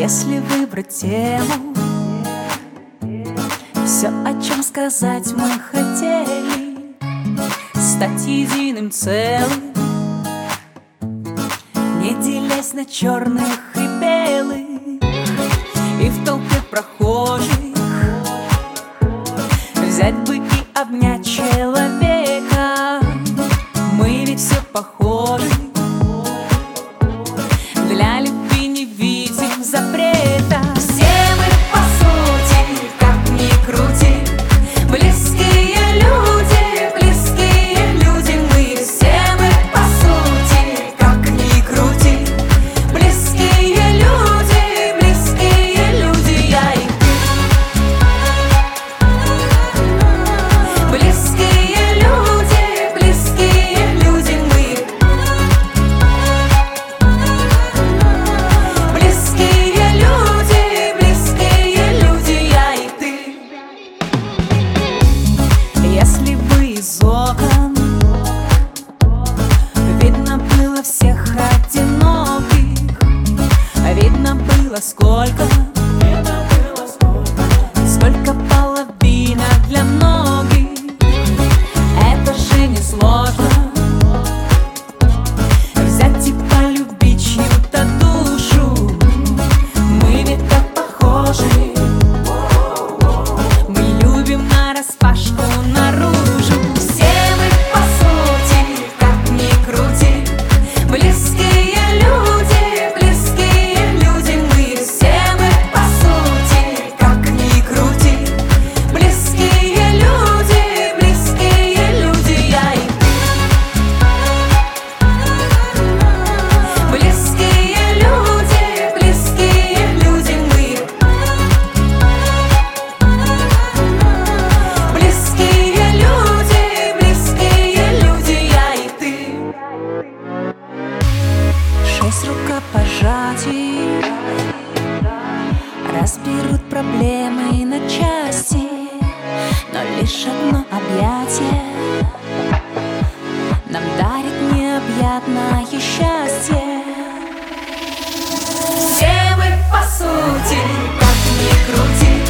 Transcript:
Если выбрать тему, все, о чем сказать мы хотели, стать единым целым, не делясь на черных и белых, и в толпе прохожих взять бы и обнять человека. Мы ведь все похожи, для любви не видим запрета. Все мы по сути, как ни крути, близкие люди мы. Все мы по сути, как ни крути, близкие люди, я и ты. Близкие люди мы. Близкие люди, я и ты. Если бы из окон видно было всех одиноких, видно было сколько половинок для многих. Это же не сложно взять и полюбить чью-то душу. Мы ведь так похожи, мы любим нараспашку наружу. Все мы по сути, как ни крути, близкие люди мы. Все мы по сути, как ни крути, близкие люди, я и ты. Близкие люди мы. Близкие люди, я и ты. 6 рукопожатий разберут проблемы на части, но лишь одно объятие нам дарит необъятное счастье. Все мы по сути, как ни крути,